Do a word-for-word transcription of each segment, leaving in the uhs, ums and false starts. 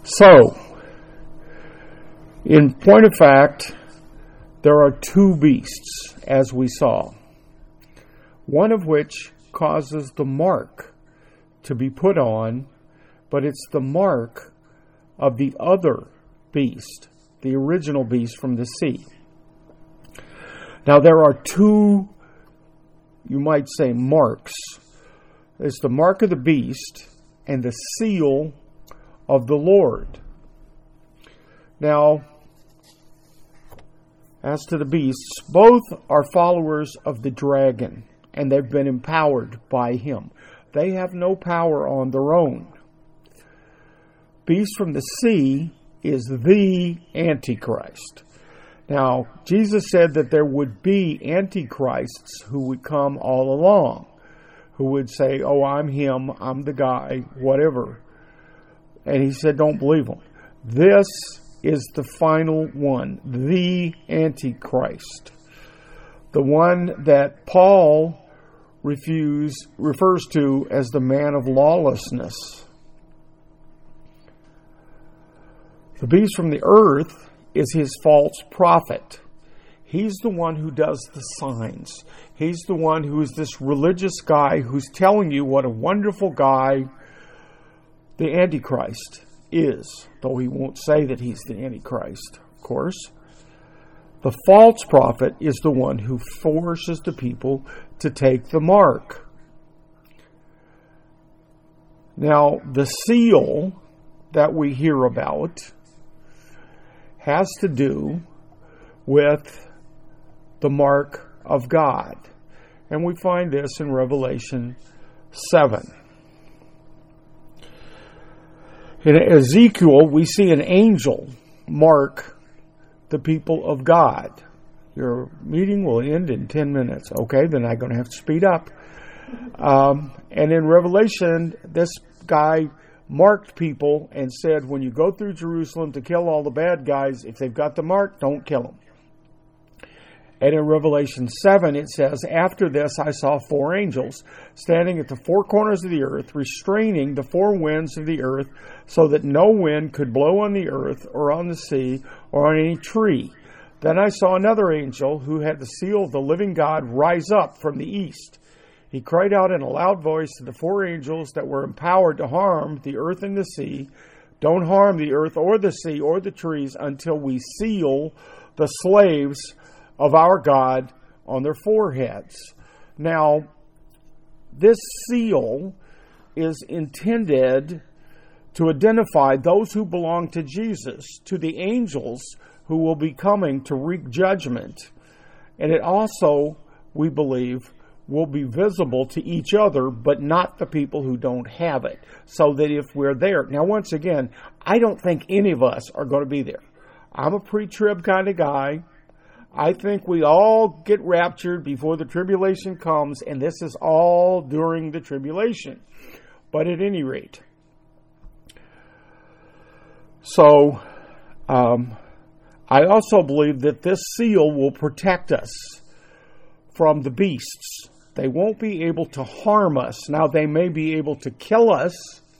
So, in point of fact, there are two beasts, as we saw, one of which causes the mark to be put on, but it's the mark of the other beast, the original beast from the sea. Now, there are two, you might say, marks. It's the mark of the beast and the seal of the Lord. Now, as to the beasts, both are followers of the dragon, and they've been empowered by him. They have no power on their own. Beast from the sea is the Antichrist. Now, Jesus said that there would be antichrists who would come all along, who would say, oh, I'm him, I'm the guy, whatever. And he said, don't believe him. This is the final one, the Antichrist. The one that Paul refuse, refers to as the man of lawlessness. The beast from the earth is his false prophet. He's the one who does the signs. He's the one who is this religious guy who's telling you what a wonderful guy the Antichrist is, though he won't say that he's the Antichrist, of course. The false prophet is the one who forces the people to take the mark. Now, the seal that we hear about has to do with the mark of God. And we find this in Revelation seven. In Ezekiel, we see an angel mark the people of God. Your meeting will end in ten minutes. Okay, then I'm going to have to speed up. Um, and in Revelation, this guy marked people and said, when you go through Jerusalem to kill all the bad guys, if they've got the mark, don't kill them. And in Revelation seven, it says, after this I saw four angels standing at the four corners of the earth, restraining the four winds of the earth, so that no wind could blow on the earth or on the sea or on any tree. Then I saw another angel who had the seal of the living God rise up from the east. He cried out in a loud voice to the four angels that were empowered to harm the earth and the sea, don't harm the earth or the sea or the trees until we seal the slaves of our God on their foreheads. Now, this seal is intended to identify those who belong to Jesus, to the angels who will be coming to wreak judgment. And it also, we believe, will be visible to each other, but not the people who don't have it. So that if we're there... Now, once again, I don't think any of us are going to be there. I'm a pre-trib kind of guy. I think we all get raptured before the tribulation comes, and this is all during the tribulation. But at any rate. So, um, I also believe that this seal will protect us from the beasts. They won't be able to harm us. Now, they may be able to kill us.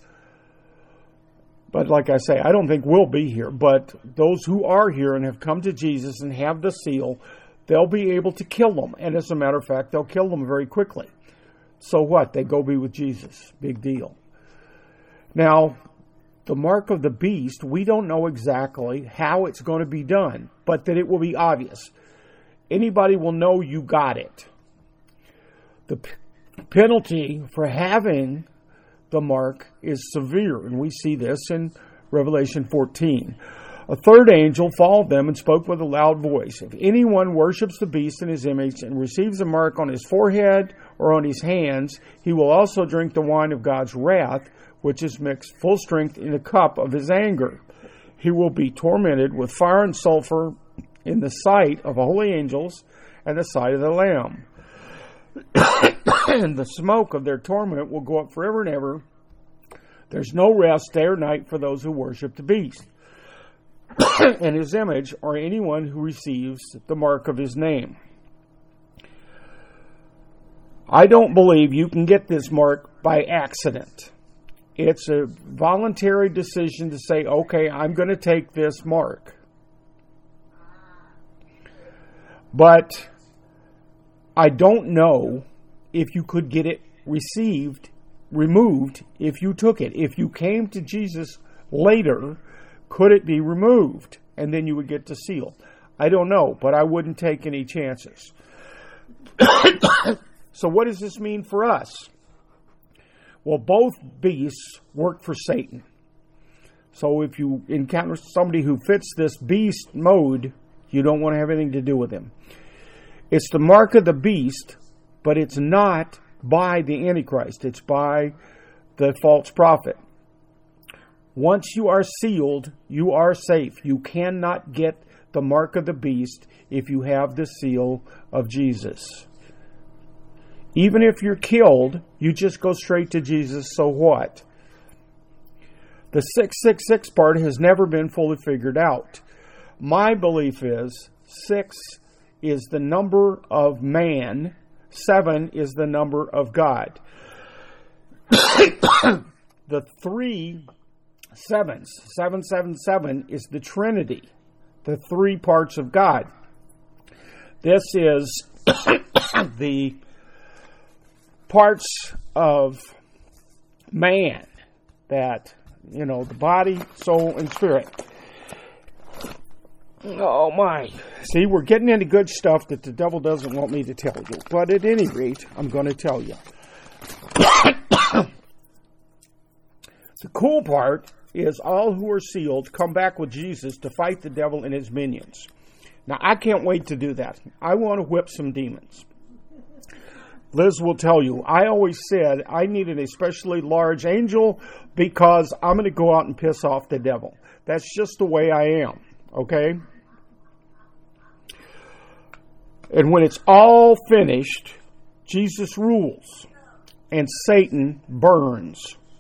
But like I say, I don't think we'll be here. But those who are here and have come to Jesus and have the seal, they'll be able to kill them. And as a matter of fact, they'll kill them very quickly. So what? They go be with Jesus. Big deal. Now, the mark of the beast, we don't know exactly how it's going to be done, but that it will be obvious. Anybody will know you got it. The p- penalty for having the mark is severe, and we see this in Revelation fourteen. A third angel followed them and spoke with a loud voice. If anyone worships the beast in his image and receives a mark on his forehead or on his hands, he will also drink the wine of God's wrath, which is mixed full strength in the cup of his anger. He will be tormented with fire and sulfur in the sight of holy angels and the sight of the Lamb. And the smoke of their torment will go up forever and ever. There's no rest day or night for those who worship the beast and his image, or anyone who receives the mark of his name. I don't believe you can get this mark by accident. It's a voluntary decision to say, okay, I'm going to take this mark. But I don't know if you could get it received, removed, if you took it. If you came to Jesus later, could it be removed? And then you would get the seal. I don't know, but I wouldn't take any chances. So what does this mean for us? Well, both beasts work for Satan. So if you encounter somebody who fits this beast mode, you don't want to have anything to do with him. It's the mark of the beast, but it's not by the Antichrist. It's by the false prophet. Once you are sealed, you are safe. You cannot get the mark of the beast if you have the seal of Jesus. Even if you're killed, you just go straight to Jesus, so what? The six six six part has never been fully figured out. My belief is six is the number of man, seven is the number of God. The three sevens, seven seven seven, is the Trinity, the three parts of God. This is the parts of man that, you know, the body, soul, and spirit. Oh my. See, we're getting into good stuff that the devil doesn't want me to tell you. But at any rate, I'm going to tell you. The cool part is all who are sealed come back with Jesus to fight the devil and his minions. Now, I can't wait to do that. I want to whip some demons. Liz will tell you, I always said I need an especially large angel because I'm going to go out and piss off the devil. That's just the way I am, okay? And when it's all finished, Jesus rules and Satan burns.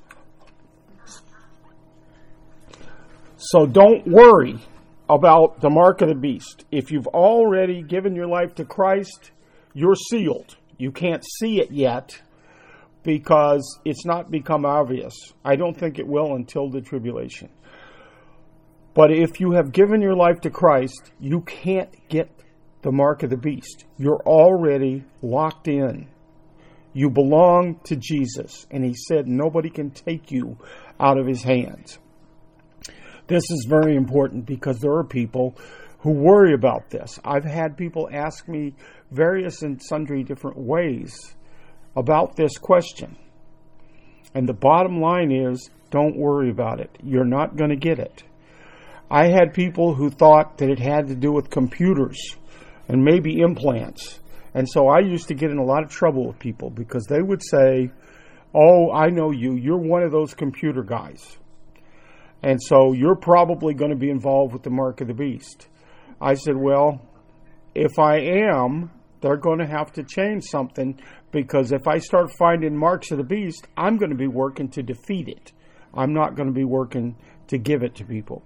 So don't worry about the mark of the beast. If you've already given your life to Christ, you're sealed. You can't see it yet because it's not become obvious. I don't think it will until the tribulation. But if you have given your life to Christ, you can't get the mark of the beast. You're already locked in. You belong to Jesus. And he said nobody can take you out of his hands. This is very important because there are people who worry about this. I've had people ask me various and sundry different ways about this question. And the bottom line is, don't worry about it. You're not going to get it. I had people who thought that it had to do with computers and maybe implants. And so I used to get in a lot of trouble with people because they would say, oh, I know you. You're one of those computer guys. And so you're probably going to be involved with the mark of the beast. I said, well, if I am, they're going to have to change something because if I start finding marks of the beast, I'm going to be working to defeat it. I'm not going to be working to give it to people.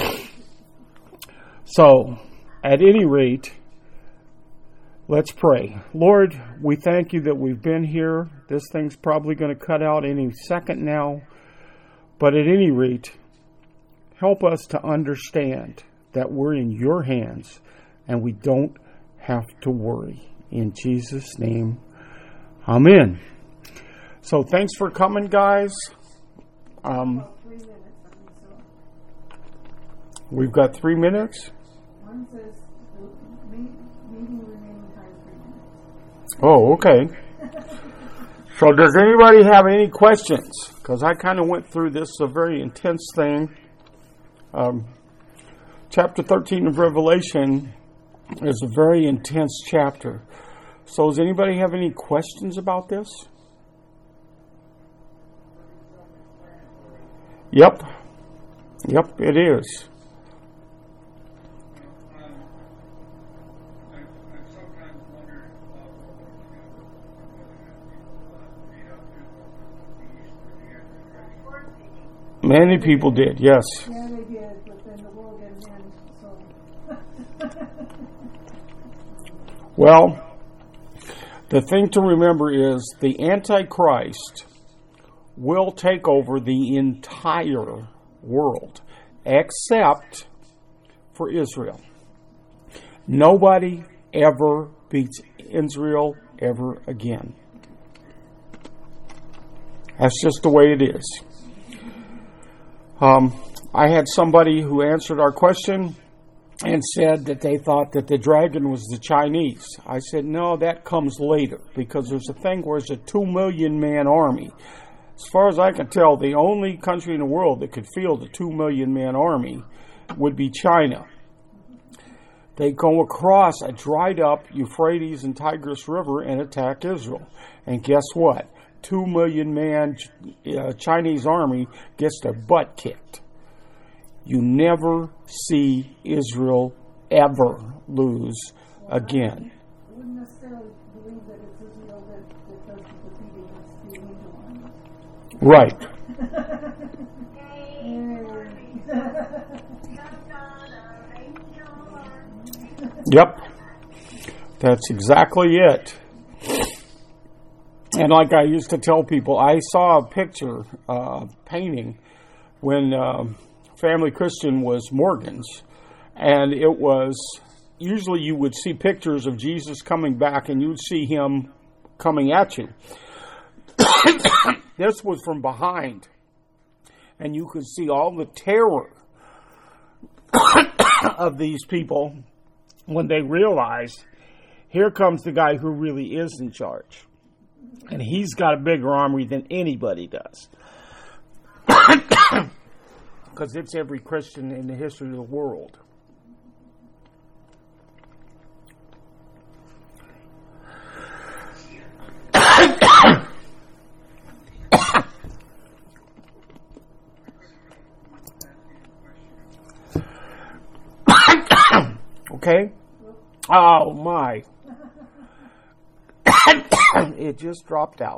So, at any rate, let's pray. Lord, we thank you that we've been here. This thing's probably going to cut out any second now. But at any rate, help us to understand that we're in your hands and we don't have to worry. In Jesus' name, amen. So thanks for coming, guys. Um, we've got three minutes. One says meeting remaining time three minutes. Oh, okay. So does anybody have any questions? Because I kind of went through this, a very intense thing. Um, chapter thirteen of Revelation is a very intense chapter. So does anybody have any questions about this? Yep. Yep, it is. Many people did, yes. Yeah, they did, but then the world didn't end, so. Well, the thing to remember is the Antichrist will take over the entire world, except for Israel. Nobody ever beats Israel ever again. That's just the way it is. Um, I had somebody who answered our question and said that they thought that the dragon was the Chinese. I said, no, that comes later, because there's a thing where it's a two million man army. As far as I can tell, the only country in the world that could field a two million man army would be China. They go across a dried up Euphrates and Tigris River and attack Israel. And guess what? Two million man uh, Chinese army gets their butt kicked. You never see Israel ever lose again. I wouldn't necessarily believe that it's Israel that, that does the defeating, it's the angel army. Right. Yep. That's exactly it. And like I used to tell people, I saw a picture, uh, painting, when uh, Family Christian was Morgan's. And it was, usually you would see pictures of Jesus coming back and you'd see him coming at you. This was from behind. And you could see all the terror of these people when they realized, here comes the guy who really is in charge. And he's got a bigger army than anybody does. Because it's every Christian in the history of the world. Okay? Oh, my. It just dropped out.